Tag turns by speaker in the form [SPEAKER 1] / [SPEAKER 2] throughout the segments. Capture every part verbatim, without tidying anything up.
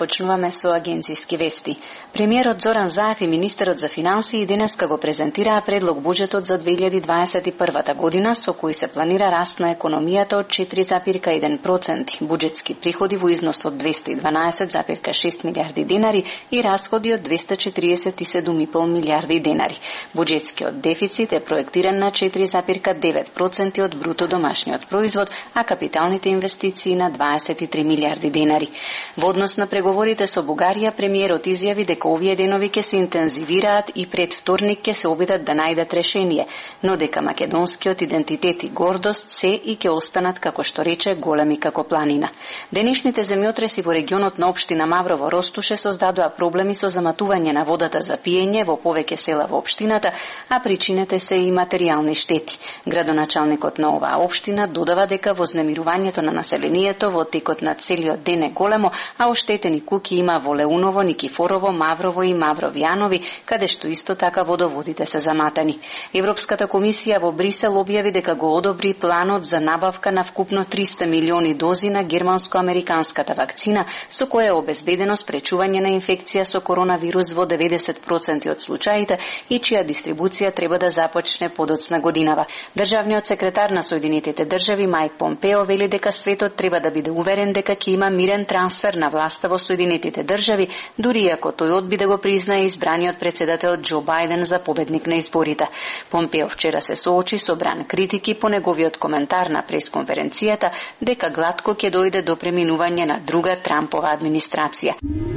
[SPEAKER 1] Започнуваме со агенцијски вести. Премиерот Зоран Заев и министерот за финансии денеска го презентираа предлог буџетот за две илјади дваесет и прва година со кој се планира раст на економијата од четири запирка еден проценти, буџетски приходи во износ од двесте и дванаесет запирка шест милијарди денари и расходи од двесте четириесет и седум и пол милијарди денари. Буџетскиот дефицит е проектиран на четири запирка девет проценти од бруто домашниот производ, а капиталните инвестиции на дваесет и три милијарди денари. Во однос на преговорите со Бугарија, премиерот изјави дека овие денови ќе се интензивираат и пред вторник ќе се обидат да најдат решение, но дека македонскиот идентитет и гордост се и ќе останат, како што рече, големи како планина. Денешните земјотреси во регионот на општина Маврово Ростуше создадоа проблеми со заматување на водата за пиење во повеќе села во општината, а причините се и материјални штети. Градоначалникот на оваа општина додава дека вознемирувањето на населението во текот на целиот ден е големо, а оштетени куќи има во Леуново, Никифорово, Маврово и Мавровјанови, каде што исто така водоводите се заматани. Европската комисија во Брисел објави дека го одобри планот за набавка на вкупно триста милиони дози на германско-американската вакцина, со која е обезбедено спречување на инфекција со коронавирус во деветдесет проценти од случаите и чија дистрибуција треба да започне подоцна годинава. Државниот секретар на Соединетите држави Мајк Помпео вели дека светот треба да биде уверен дека ќе има мирен трансфер на власта во Соединетите држави, дури ако тој одби да го признае избраниот председател Џо Бајден за победник на изборите. Помпео вчера се соочи со бран критики по неговиот коментар на пресконференцијата дека глатко ќе дојде до преминување на друга Трампова администрација.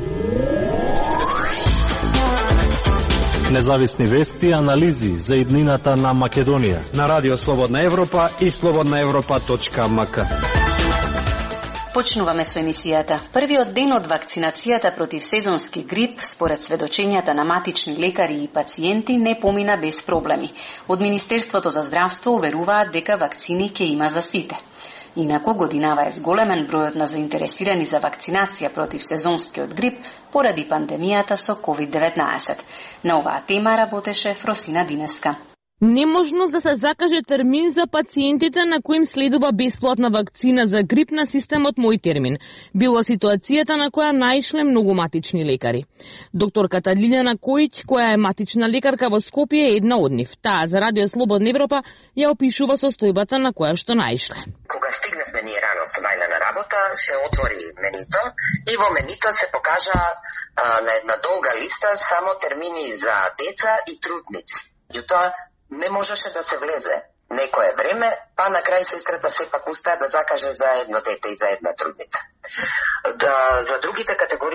[SPEAKER 2] Независни вести и анализи за иднината на Македонија
[SPEAKER 3] на Радио Слободна Европа и слободна европа точка ем ка.
[SPEAKER 1] Почнуваме со емисијата. Првиот ден од вакцинацијата против сезонски грип, според сведочењата на матични лекари и пациенти, не помина без проблеми. Од Министерството за здравство уверуваат дека вакцини ќе има за сите. Инаку годинава е зголемен бројот на заинтересирани за вакцинација против сезонскиот грип поради пандемијата со ковид деветнаесет. На оваа тема работеше Фросина Динеска.
[SPEAKER 4] Неможност да се закаже термин за пациентите на кои им следува бесплатна вакцина за грип на системот Мој термин. Била ситуацијата на која наишле многу матични лекари. Докторката Лилјана Којич, која е матична лекарка во Скопје, е една од нив. Таа за Радио Слободна Европа ја опишува состојбата на која што наишле.
[SPEAKER 5] Кога стигнавме ние рано со Мајна на работа, се отвори менито и во менито се покажа а, на една долга листа само термини за деца и трудници. Меѓутоа, не можеше да се влезе некое време, па на крај сестрата сепак успеа да закаже за едно дете и за една трудница. Да, за другите категории